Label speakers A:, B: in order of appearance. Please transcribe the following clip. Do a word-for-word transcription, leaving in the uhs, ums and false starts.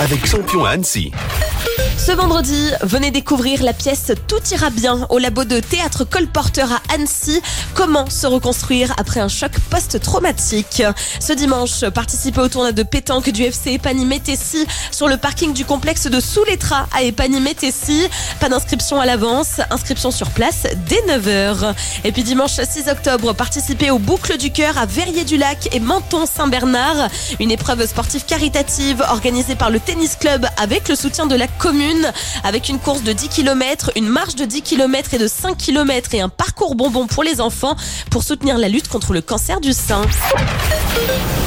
A: avec Champion à Annecy.
B: Ce vendredi, venez découvrir la pièce Tout ira bien au labo de théâtre Colporteur à Annecy. Comment se reconstruire après un choc post-traumatique. Ce dimanche, participez au tournoi de pétanque du F C Épagny-Métessy sur le parking du complexe de Souletra à Épagny-Métessy. Pas d'inscription à l'avance, inscription sur place dès neuf heures. Et puis dimanche six octobre, participez aux Boucles du Cœur à Verrier-du-Lac et Menton-Saint-Bernard. Une épreuve sportive caritative organisée par le tennis club avec le soutien de la commune. Avec une course de dix kilomètres, une marche de dix kilomètres et de cinq kilomètres et un parcours bonbon pour les enfants pour soutenir la lutte contre le cancer du sein.